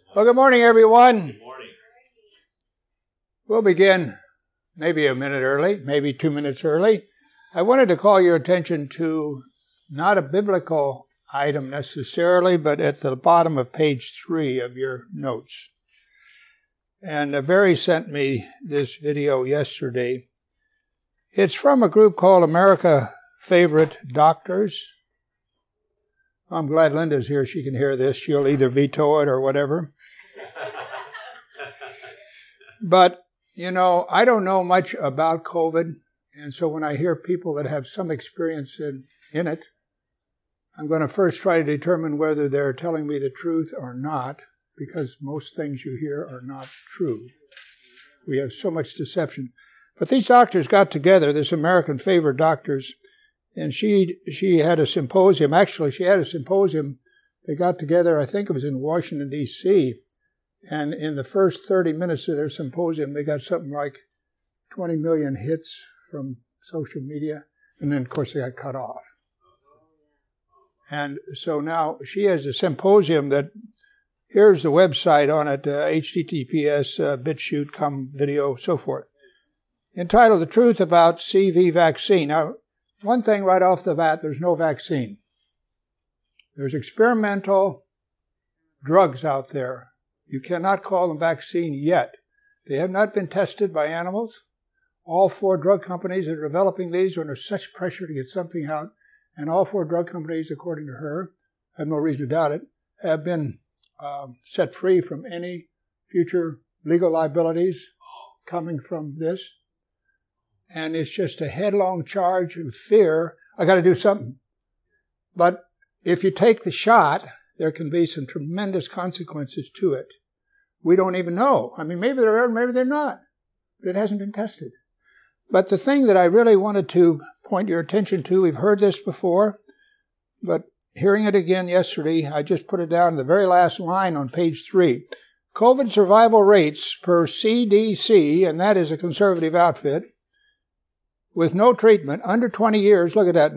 Well, good morning, everyone. Good morning. We'll begin maybe a minute early, maybe 2 minutes early. I wanted to call your attention to not a biblical item necessarily, but at the bottom of page 3 of your notes. And Barry sent me this video yesterday. It's from a group called America Favorite Doctors. I'm glad Linda's here. She can hear this. She'll either veto it or whatever. But, you know, I don't know much about COVID. And so when I hear people that have some experience in it, I'm going to first try to determine whether they're telling me the truth or not, because most things you hear are not true. We have so much deception. But these doctors got together, this American Favorite Doctors, and she had a symposium. Actually, she had a symposium. They got together, I think it was in Washington, D.C., and in the first 30 minutes of their symposium, they got something like 20 million hits from social media, and then, of course, they got cut off. And so now she has a symposium that, here's the website on it, https, BitChute, com video, so forth, entitled The Truth About CV Vaccine. Now, one thing right off the bat, there's no vaccine. There's experimental drugs out there. You cannot call them vaccine yet. They have not been tested by animals. All 4 drug companies that are developing these are under such pressure to get something out. And all 4 drug companies, according to her, I have no reason to doubt it, have been set free from any future legal liabilities coming from this. And it's just a headlong charge of fear. I got to do something. But if you take the shot, there can be some tremendous consequences to it. We don't even know. I mean, maybe there are, maybe they're not. But it hasn't been tested. But the thing that I really wanted to point your attention to, we've heard this before, but hearing it again yesterday, I just put it down in the very last line on page 3. COVID survival rates per CDC, and that is a conservative outfit, with no treatment, under 20 years, look at that,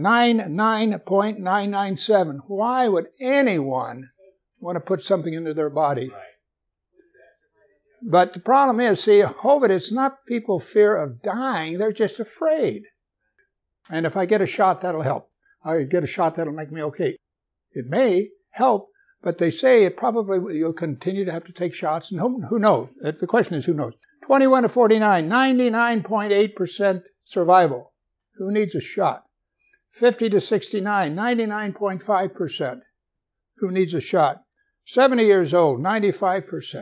99.997. Why would anyone want to put something into their body? Right. But the problem is, see, COVID, it's not people fear of dying, they're just afraid. And if I get a shot, that'll help. I get a shot, that'll make me okay. It may help, but they say it probably, you'll continue to have to take shots, and who knows? The question is, who knows? 21 to 49, 99.8% survival. Who needs a shot? 50 to 69, 99.5%. Who needs a shot? 70 years old, 95%.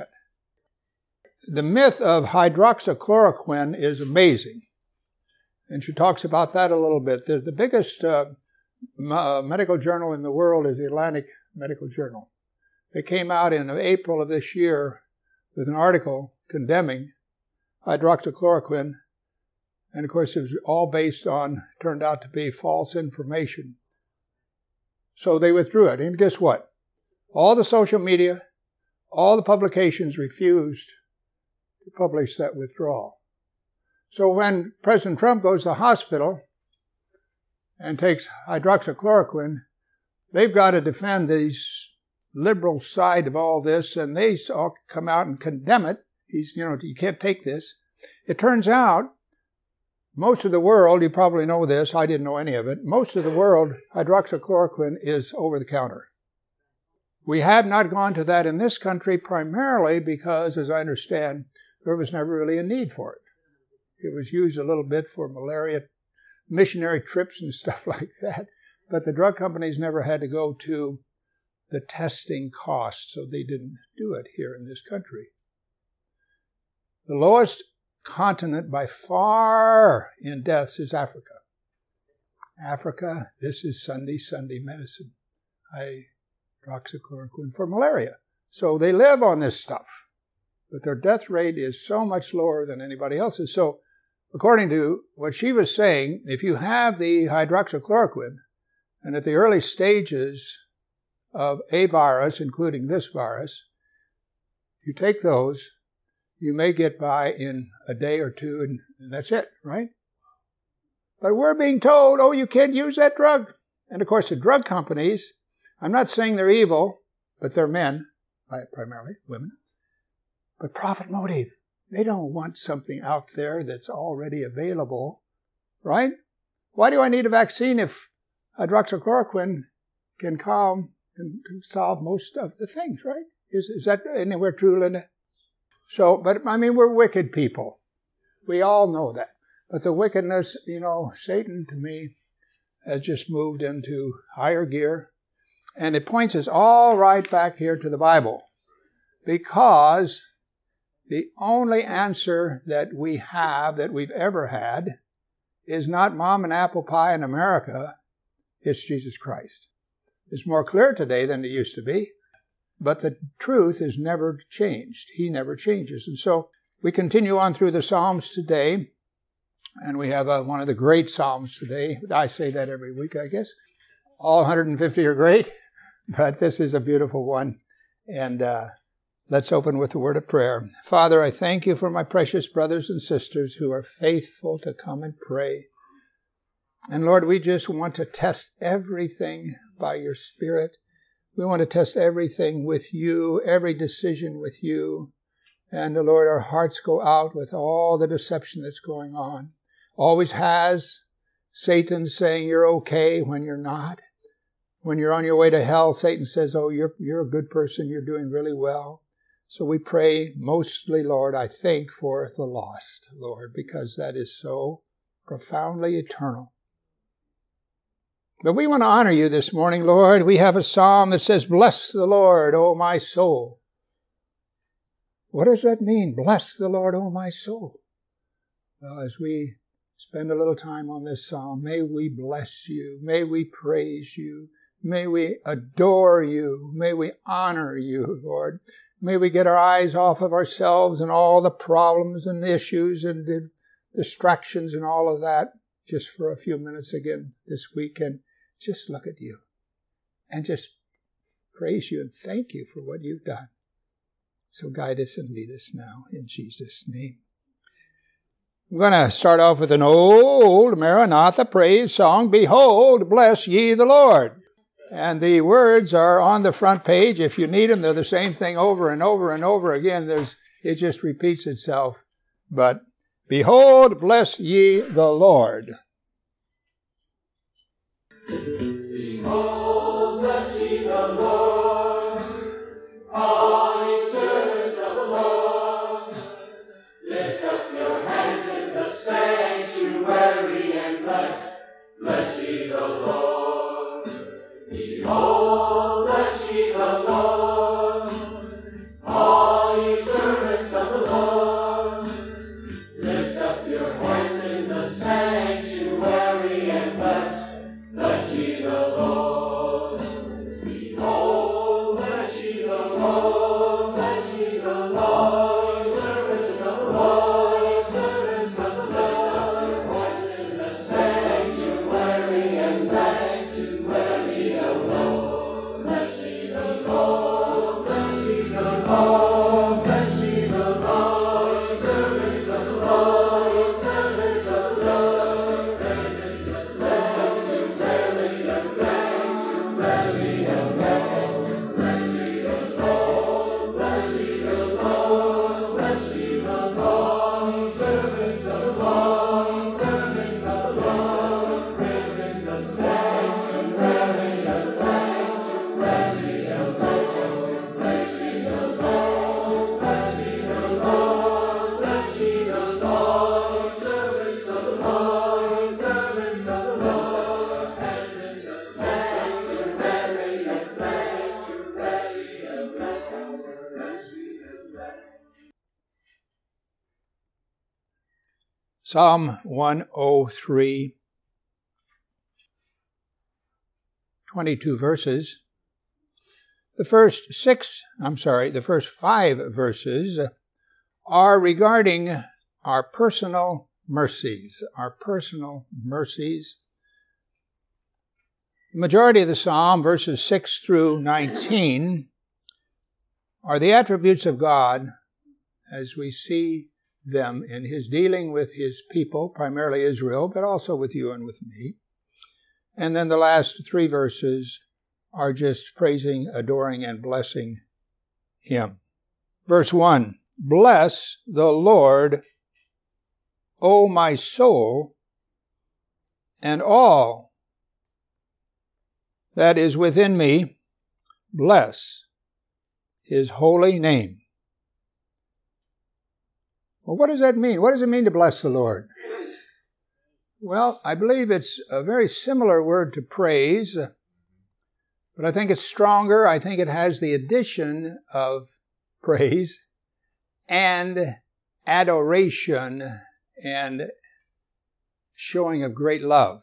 The myth of hydroxychloroquine is amazing. And she talks about that a little bit. The biggest medical journal in the world is the Atlantic Medical Journal. They came out in April of this year with an article condemning hydroxychloroquine. And of course, it was all based on, turned out to be false information. So they withdrew it. And guess what? All the social media, all the publications refused to publish that withdrawal. So when President Trump goes to the hospital and takes hydroxychloroquine, they've got to defend these liberal side of all this, and they all come out and condemn it. You can't take this. It turns out, most of the world, you probably know this, I didn't know any of it, most of the world, hydroxychloroquine is over the counter. We have not gone to that in this country primarily because, as I understand, there was never really a need for it. It was used a little bit for malaria, missionary trips and stuff like that, but the drug companies never had to go to the testing costs, so they didn't do it here in this country. The lowest continent by far in deaths is Africa. Africa, this is Sunday medicine. Hydroxychloroquine for malaria. So they live on this stuff. But their death rate is so much lower than anybody else's. So according to what she was saying, if you have the hydroxychloroquine, and at the early stages of a virus, including this virus, you take those, you may get by in a day or two, and that's it, right? But we're being told, oh, you can't use that drug. And of course, the drug companies, I'm not saying they're evil, but they're men. primarily women. But profit motive. They don't want something out there that's already available, right? Why do I need a vaccine if hydroxychloroquine can calm and solve most of the things, right? Is that anywhere true, Linda? So, but I mean, we're wicked people. We all know that. But the wickedness, Satan to me has just moved into higher gear. And it points us all right back here to the Bible. Because the only answer that we have, that we've ever had, is not mom and apple pie in America. It's Jesus Christ. It's more clear today than it used to be. But the truth is never changed. He never changes. And so we continue on through the Psalms today. And we have one of the great Psalms today. I say that every week, I guess. All 150 are great, but this is a beautiful one. And let's open with a word of prayer. Father, I thank you for my precious brothers and sisters who are faithful to come and pray. And Lord, we just want to test everything by your Spirit. We want to test everything with you, every decision with you. And Lord, our hearts go out with all the deception that's going on. Always has. Satan saying you're okay when you're not. When you're on your way to hell, Satan says, oh, you're a good person. You're doing really well. So we pray mostly, Lord, I think, for the lost, Lord, because that is so profoundly eternal. But we want to honor you this morning, Lord. We have a psalm that says, bless the Lord, O my soul. What does that mean? Bless the Lord, O my soul. Well, as we spend a little time on this psalm, may we bless you. May we praise you. May we adore you. May we honor you, Lord. May we get our eyes off of ourselves and all the problems and issues and the distractions and all of that just for a few minutes again this week and just look at you and just praise you and thank you for what you've done. So guide us and lead us now in Jesus' name. I'm going to start off with an old Maranatha praise song. Behold, bless ye the Lord. And the words are on the front page. If you need them, they're the same thing over and over and over again. It just repeats itself. But behold, bless ye the Lord. Behold, bless ye the Lord, all ye servants of the Lord. Lift up your hands in the sanctuary and bless ye the Lord. Behold, bless ye the Lord, all ye servants of the Lord. Lift up your hands in the sanctuary and bless ye the Lord. Behold, bless ye the Lord, bless ye the Lord, servants of the Lord, servants of the Lord. Your voice in the sanctuary and bless ye the Lord. Bless ye the Lord, bless ye the Lord, bless ye the Lord, servants of the Lord, servants of the Lord, servants of the Psalm 103, 22 verses. The first five verses are regarding our personal mercies. Our personal mercies. The majority of the psalm, verses 6 through 19, are the attributes of God as we see them in his dealing with his people, primarily Israel, but also with you and with me. And then the last three verses are just praising, adoring, and blessing him. Verse 1, bless the Lord, O my soul, and all that is within me, bless his holy name. Well, what does that mean? What does it mean to bless the Lord? Well, I believe it's a very similar word to praise, but I think it's stronger. I think it has the addition of praise and adoration and showing of great love.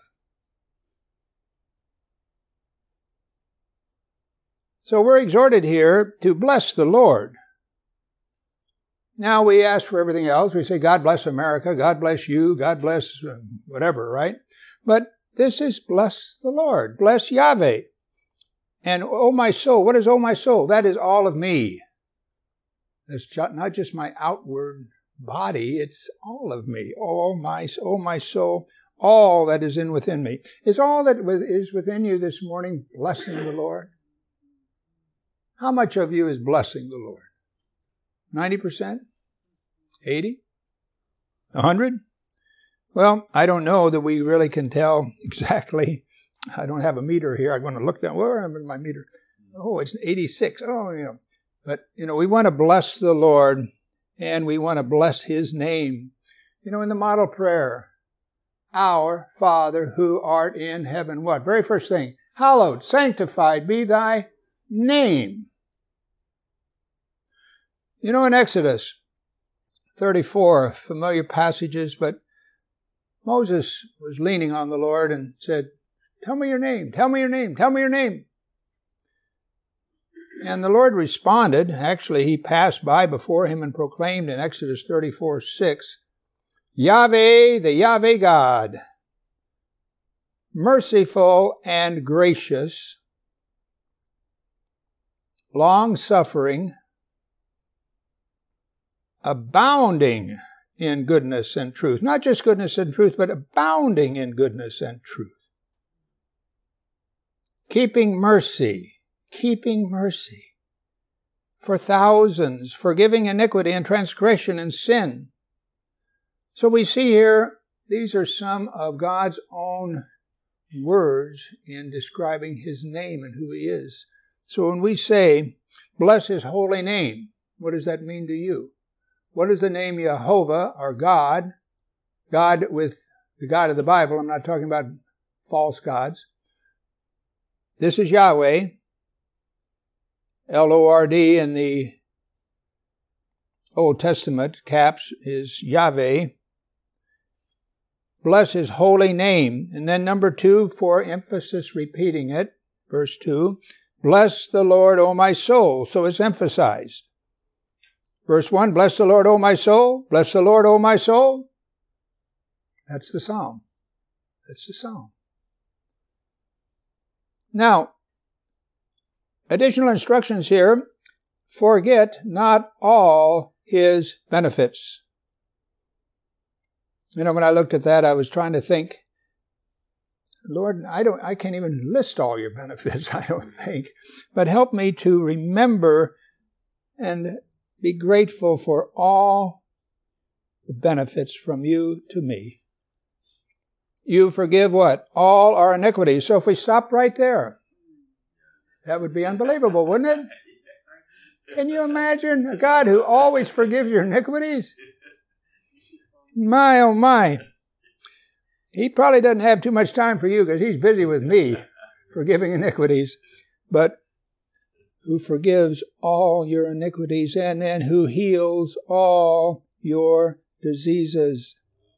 So we're exhorted here to bless the Lord. Now we ask for everything else. We say, God bless America, God bless you, God bless whatever, right? But this is bless the Lord, bless Yahweh. And oh my soul, what is oh my soul? That is all of me. It's not just my outward body, it's all of me. Oh my soul, all that is within me. Is all that is within you this morning blessing the Lord? How much of you is blessing the Lord? 90%? 80? 100? Well, I don't know that we really can tell exactly. I don't have a meter here. I'm going to look down. Where am I in my meter? Oh, it's 86. Oh, yeah. But, we want to bless the Lord, and we want to bless his name. In the model prayer, our Father who art in heaven, what? Very first thing, hallowed, sanctified be thy name. In Exodus 34, familiar passages, but Moses was leaning on the Lord and said, tell me your name, tell me your name, tell me your name. And the Lord responded. Actually, he passed by before him and proclaimed in Exodus 34:6, Yahweh, the Yahweh God, merciful and gracious, long-suffering, abounding in goodness and truth. Not just goodness and truth, but abounding in goodness and truth. Keeping mercy for thousands, forgiving iniquity and transgression and sin. So we see here, these are some of God's own words in describing his name and who he is. So when we say, bless his holy name, what does that mean to you? What is the name Jehovah, or God? God with the God of the Bible. I'm not talking about false gods. This is Yahweh. L-O-R-D in the Old Testament, caps, is Yahweh. Bless his holy name. And then number 2, for emphasis, repeating it, verse 2, bless the Lord, O my soul. So it's emphasized. Verse 1, bless the Lord, O my soul. Bless the Lord, O my soul. That's the psalm. That's the psalm. Now, additional instructions here. Forget not all his benefits. When I looked at that, I was trying to think, Lord, I can't even list all your benefits, I don't think. But help me to remember and be grateful for all the benefits from you to me. You forgive what? All our iniquities. So if we stop right there, that would be unbelievable, wouldn't it? Can you imagine a God who always forgives your iniquities? My, oh my. He probably doesn't have too much time for you because he's busy with me forgiving iniquities. But who forgives all your iniquities and then who heals all your diseases.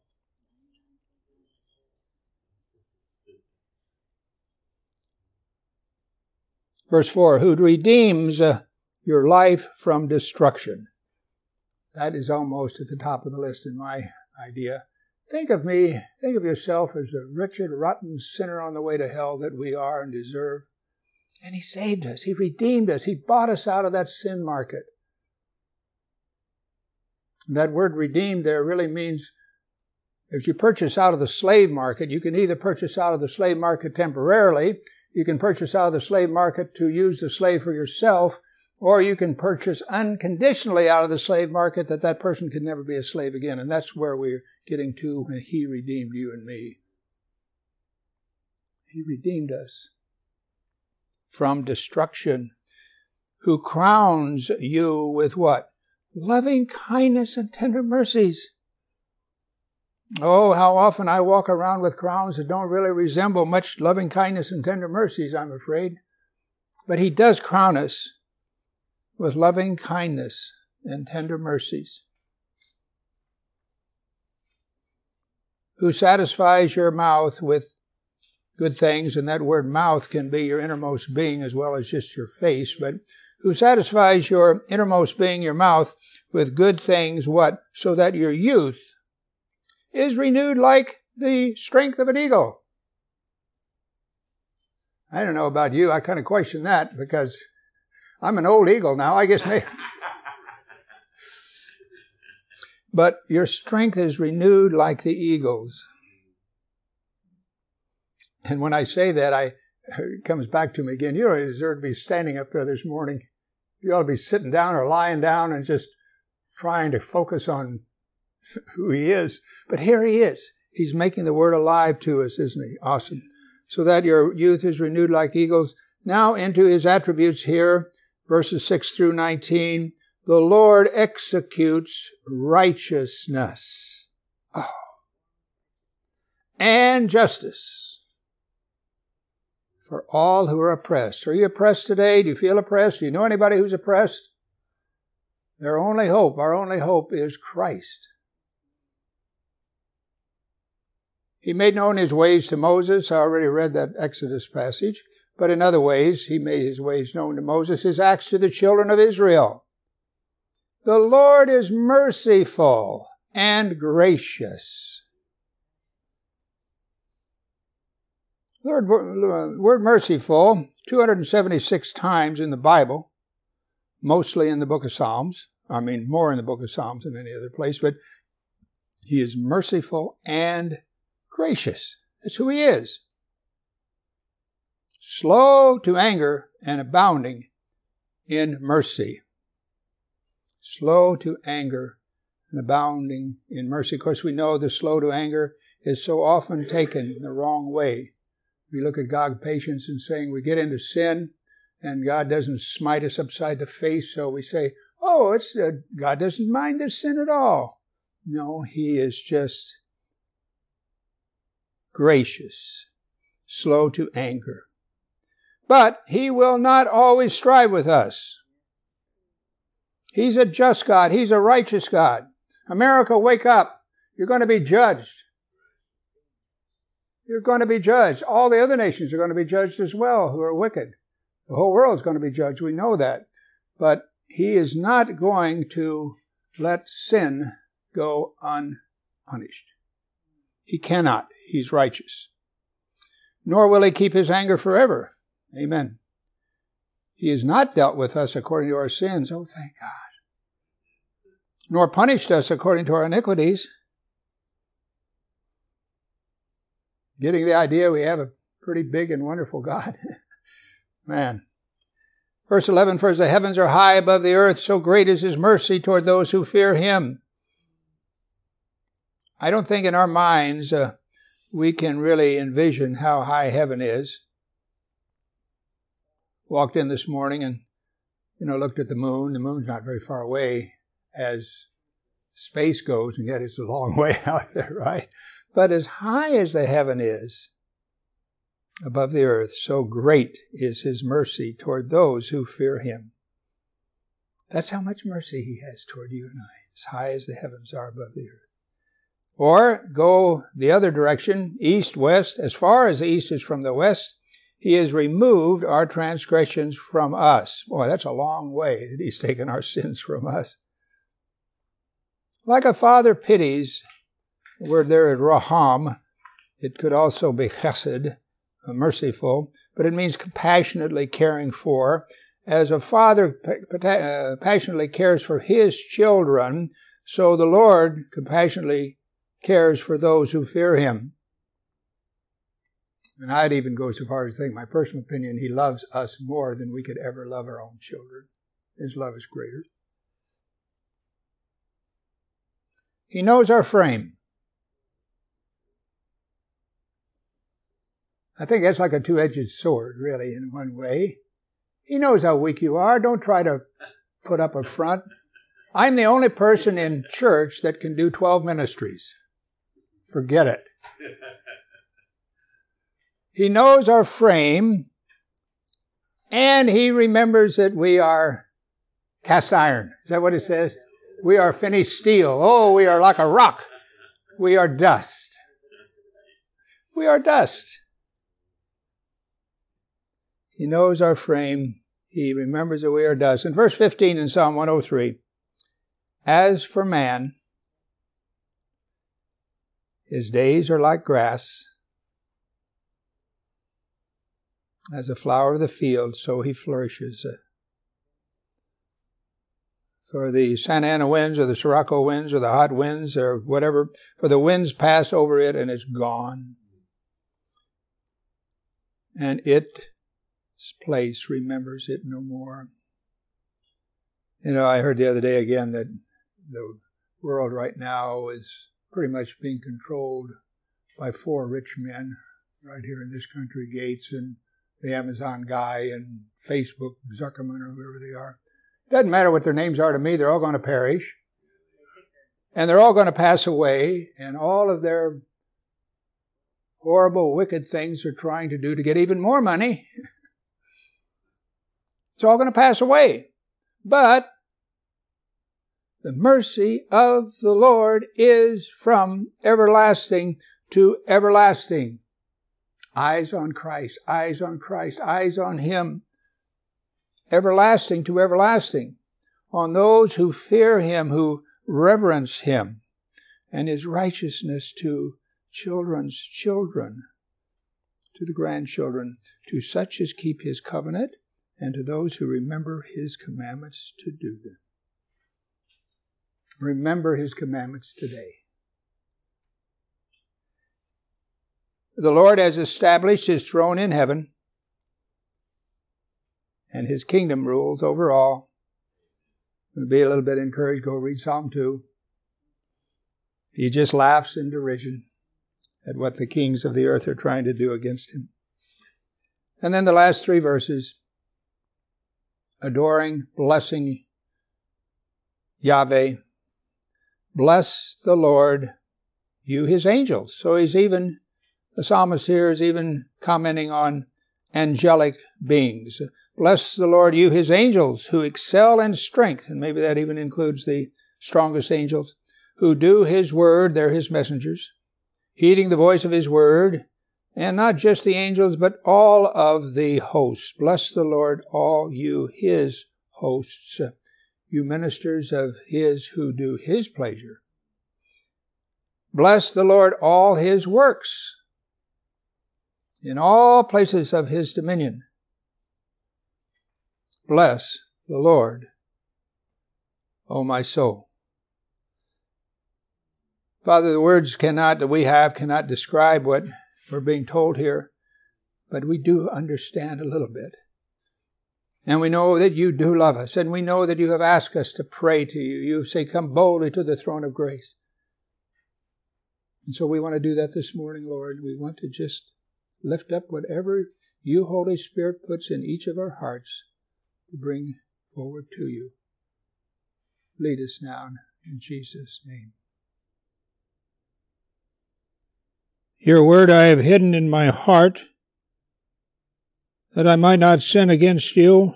Verse 4, who redeems your life from destruction. That is almost at the top of the list in my idea. Think of yourself as a wretched, rotten sinner on the way to hell that we are and deserve. And he saved us. He redeemed us. He bought us out of that sin market. That word redeemed there really means if you purchase out of the slave market, you can either purchase out of the slave market temporarily, you can purchase out of the slave market to use the slave for yourself, Or you can purchase unconditionally out of the slave market that person could never be a slave again. And that's where we're getting to when He redeemed you and me. He redeemed us from destruction. Who crowns you with what? Loving kindness and tender mercies. Oh, how often I walk around with crowns that don't really resemble much loving kindness and tender mercies, I'm afraid. But He does crown us with loving kindness and tender mercies. Who satisfies your mouth with good things, and that word mouth can be your innermost being as well as just your face, but who satisfies your innermost being, your mouth, with good things, what? So that your youth is renewed like the strength of an eagle. I don't know about you, I kind of question that because I'm an old eagle now, I guess maybe. But your strength is renewed like the eagles. And when I say that, it comes back to me again. You don't deserve to be standing up there this morning. You ought to be sitting down or lying down and just trying to focus on who He is. But here He is. He's making the Word alive to us, isn't He? Awesome. So that your youth is renewed like eagles. Now into His attributes here, verses 6 through 19. The Lord executes righteousness and justice for all who are oppressed. Are you oppressed today? Do you feel oppressed? Do you know anybody who's oppressed? Our only hope is Christ. He made known His ways to Moses. I already read that Exodus passage. But in other ways, He made His ways known to Moses, His acts to the children of Israel. The Lord is merciful and gracious. The word merciful, 276 times in the Bible, mostly in the book of Psalms. I mean, more in the book of Psalms than any other place, but He is merciful and gracious. That's who He is. Slow to anger and abounding in mercy. Slow to anger and abounding in mercy. Of course, we know the slow to anger is so often taken the wrong way. We look at God's patience and saying we get into sin and God doesn't smite us upside the face, so we say, oh, God doesn't mind this sin at all. No, He is just gracious, slow to anger. But He will not always strive with us. He's a just God. He's a righteous God. America, wake up. You're going to be judged. You're going to be judged. All the other nations are going to be judged as well who are wicked. The whole world is going to be judged. We know that. But He is not going to let sin go unpunished. He cannot. He's righteous. Nor will He keep His anger forever. Amen. He has not dealt with us according to our sins. Oh, thank God. Nor punished us according to our iniquities. Getting the idea we have a pretty big and wonderful God. Man. Verse 11, for as the heavens are high above the earth, so great is His mercy toward those who fear Him. I don't think in our minds we can really envision how high heaven is. Walked in this morning and, looked at the moon. The moon's not very far away as space goes, and yet it's a long way out there, right? But as high as the heaven is above the earth, so great is His mercy toward those who fear Him. That's how much mercy He has toward you and I, as high as the heavens are above the earth. Or go the other direction, east, west, as far as the east is from the west, He has removed our transgressions from us. Boy, that's a long way that He's taken our sins from us. Like a father pities, the word there is raham. It could also be chesed, merciful, but it means compassionately caring for. As a father passionately cares for his children, so the Lord compassionately cares for those who fear Him. And I'd even go so far as to think, my personal opinion, He loves us more than we could ever love our own children. His love is greater. He knows our frame. I think that's like a two-edged sword, really, in one way. He knows how weak you are. Don't try to put up a front. I'm the only person in church that can do 12 ministries. Forget it. He knows our frame, and He remembers that we are cast iron. Is that what it says? We are finished steel. Oh, we are like a rock. We are dust. We are dust. He knows our frame. He remembers that we are dust. In verse 15 in Psalm 103, as for man, his days are like grass. As a flower of the field, so he flourishes. For the Santa Ana winds or the Sirocco winds or the hot winds or whatever, for the winds pass over it and it's gone. And its place remembers it no more. You know, I heard the other day again that the world right now is pretty much being controlled by 4 rich men right here in this country, Gates and the Amazon guy and Facebook, Zuckerman or whoever they are. Doesn't matter what their names are to me, they're all going to perish. And they're all going to pass away, and all of their horrible, wicked things they're trying to do to get even more money, it's all going to pass away. But the mercy of the Lord is from everlasting to everlasting. Eyes on Christ, eyes on Christ, eyes on Him. Everlasting to everlasting. On those who fear Him, who reverence Him. And His righteousness to children's children, to the grandchildren, to such as keep His covenant, and to those who remember His commandments to do them. Remember His commandments today. The Lord has established His throne in heaven, and His kingdom rules over all. To be a little bit encouraged, go read Psalm 2. He just laughs in derision at what the kings of the earth are trying to do against Him. And then the last 3 verses, adoring, blessing Yahweh. Bless the Lord, you His angels. So the psalmist here is even commenting on angelic beings. Bless the Lord, you His angels, who excel in strength, and maybe that even includes the strongest angels, who do His word, they're His messengers, heeding the voice of His word, and not just the angels, but all of the hosts. Bless the Lord, all you His hosts, you ministers of His who do His pleasure. Bless the Lord, all His works, in all places of His dominion. Bless the Lord, O my soul. Father, the words that we have cannot describe what we're being told here, but we do understand a little bit. And we know that you do love us, and we know that you have asked us to pray to you. You say, come boldly to the throne of grace. And so we want to do that this morning, Lord. We want to just lift up whatever you, Holy Spirit, puts in each of our hearts to bring forward to you. Lead us now in Jesus' name. Your word I have hidden in my heart, that I might not sin against you.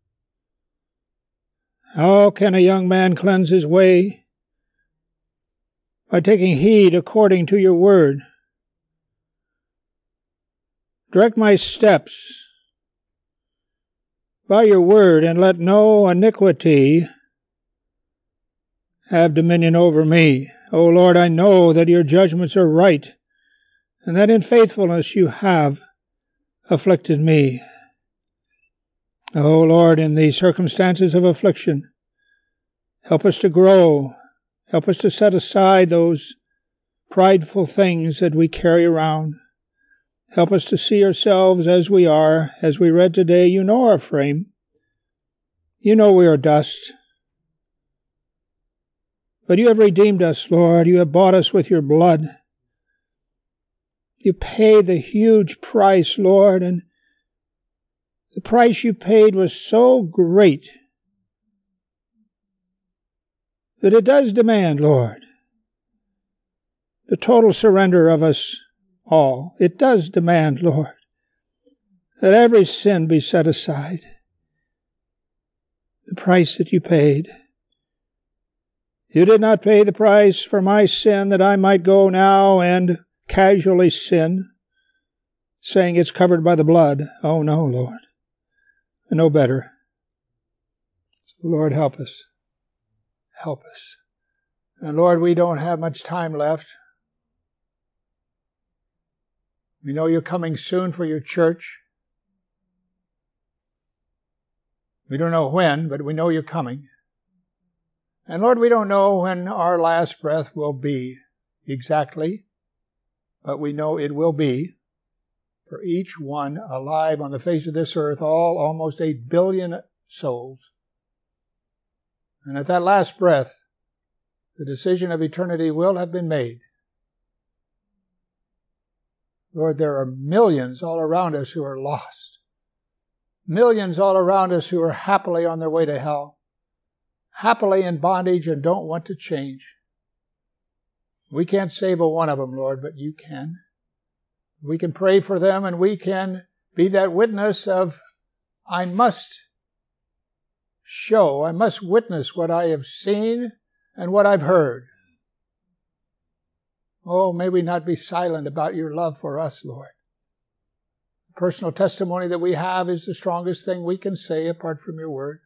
How can a young man cleanse his way? By taking heed according to your word. Direct my steps by your word, and let no iniquity have dominion over me. O Lord, I know that your judgments are right, and that in faithfulness you have afflicted me. O Lord, in the circumstances of affliction, help us to grow. Help us to set aside those prideful things that we carry around. Help us to see ourselves as we are. As we read today, you know our frame. You know we are dust. But you have redeemed us, Lord. You have bought us with your blood. You paid the huge price, Lord, and the price you paid was so great that it does demand, Lord, the total surrender of us all. It does demand, Lord, that every sin be set aside. The price that you paid. You did not pay the price for my sin that I might go now and casually sin, saying it's covered by the blood. Oh, no, Lord. I know better. Lord, help us. Help us. And Lord, we don't have much time left. We know you're coming soon for your church. We don't know when, but we know you're coming. And Lord, we don't know when our last breath will be exactly, but we know it will be for each one alive on the face of this earth, all almost 8 billion souls. And at that last breath, the decision of eternity will have been made. Lord, there are millions all around us who are lost. Millions all around us who are happily on their way to hell. Happily in bondage and don't want to change. We can't save a one of them, Lord, but you can. We can pray for them and we can be that witness of, I must witness what I have seen and what I've heard. Oh, may we not be silent about your love for us, Lord. The personal testimony that we have is the strongest thing we can say apart from your word.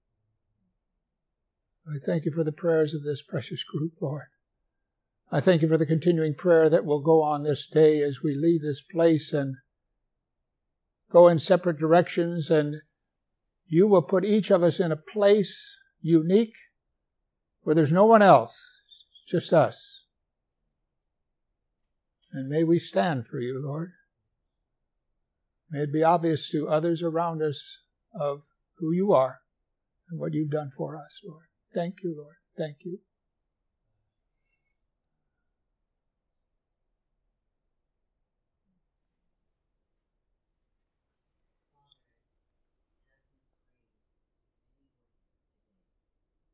I thank you for the prayers of this precious group, Lord. I thank you for the continuing prayer that will go on this day as we leave this place and go in separate directions, and you will put each of us in a place unique where there's no one else, just us. And may we stand for you, Lord. May it be obvious to others around us of who you are and what you've done for us, Lord. Thank you, Lord. Thank you.